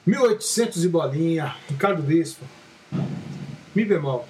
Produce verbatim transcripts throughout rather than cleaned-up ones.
mil e oitocentos e bolinha, Ricardo Bispo, Mi bemol.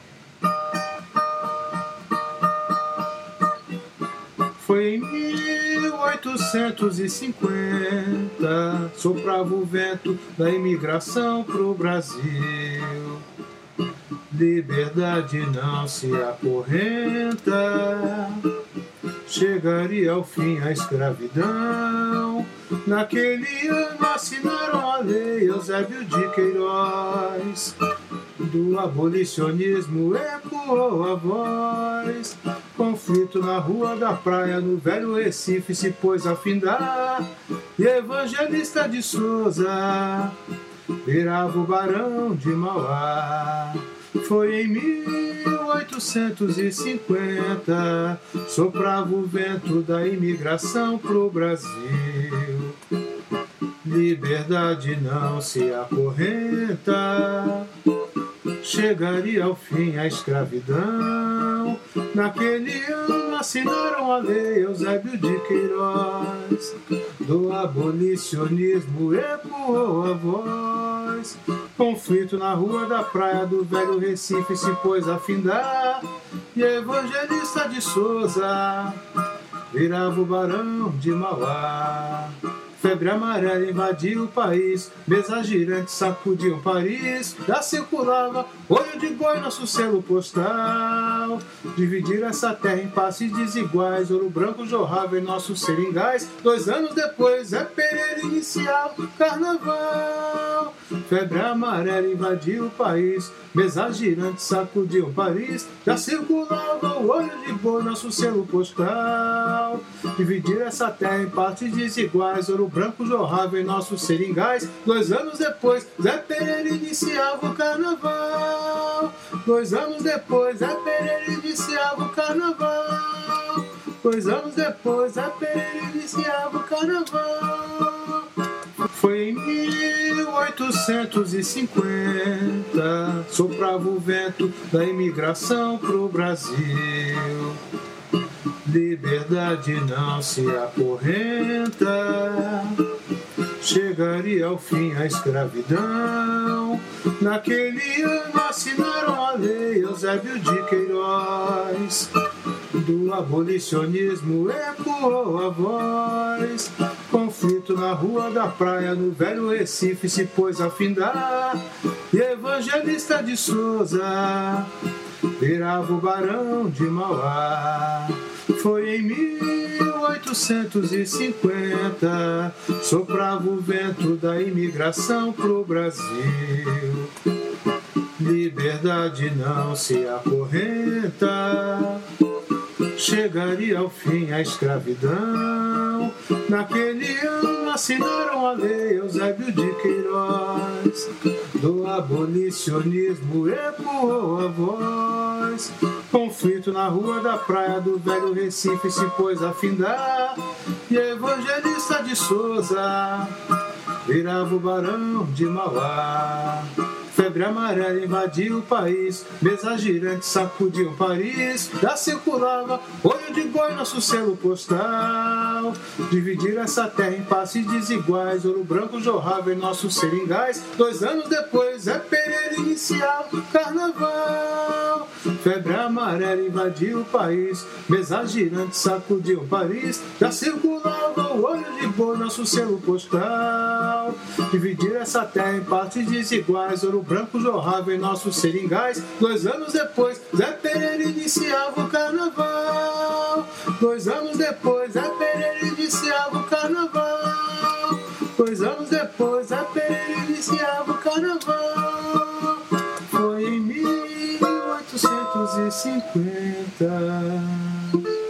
Foi em mil oitocentos e cinquenta, soprava o vento da imigração pro Brasil. Liberdade não se acorrenta, chegaria ao fim a escravidão. Naquele ano assinaram a lei Eusébio de Queiroz. Do abolicionismo ecoou a voz. Conflito na rua da praia, no velho Recife se pôs a findar. E Evangelista de Souza virava o Barão de Mauá. Foi em mil oitocentos e cinquenta, soprava o vento da imigração pro Brasil. Liberdade não se acorrenta, chegaria ao fim a escravidão. Naquele ano assinaram a lei Eusébio de Queiroz. Do abolicionismo ecoou a voz. Conflito na rua da praia, do velho Recife se pôs a findar. E Evangelista de Souza virava o Barão de Mauá. Febre amarela invadiu o país, mesas girantes sacudiam Paris. Já circulava olho de boi, nosso selo postal. Dividir essa terra em passes desiguais, ouro branco jorrava em nossos seringais. Dois anos depois é Pereira inicial carnaval. Febre amarela invadiu o país, mesas girantes sacudiam Paris. Já circulava o olho de boi, nosso selo postal. Dividir essa terra em partes desiguais, ouro branco jorrava em nossos seringais. Dois anos depois, Zé Pereira iniciava o carnaval. Dois anos depois, Zé Pereira iniciava o carnaval. Dois anos depois, Zé Pereira iniciava o carnaval. Foi em mil oitocentos e cinquenta, soprava o vento da imigração pro Brasil. Liberdade não se acorrenta, chegaria ao fim a escravidão. Naquele ano assinaram a lei Eusébio de Queiroz. Do abolicionismo ecoou a voz. Conflito na rua da praia, no velho Recife se pôs a findar. E Evangelista de Souza virava o Barão de Mauá. Foi em mil oitocentos e cinquenta, soprava o vento da imigração pro Brasil. Liberdade não se acorrenta, chegaria ao fim a escravidão. Naquele ano assinaram a lei Eusébio de Queiroz. Do abolicionismo ecoou a voz. Conflito na rua da praia, do velho Recife se pôs a findar. E Evangelista de Souza virava o Barão de Mauá. Febre amarela invadiu o país, mesas girantes sacudiam Paris. Já circulava olho de boi, nosso selo postal. Dividir essa terra em passes desiguais, ouro branco jorrava em nossos seringais. Dois anos depois é Pereira inicial carnaval. Febre amarela invadiu o país, mesas girantes sacudiam Paris. Já circulava o olho de boi, nosso selo postal. Dividir essa terra em partes desiguais, ouro branco jorrava em nossos seringais. Dois anos depois, Zé Pereira iniciava o carnaval. Dois anos depois, Zé Pereira iniciava o carnaval. Dois anos depois, Zé Pereira iniciava o carnaval. Foi em mil oitocentos e cinquenta.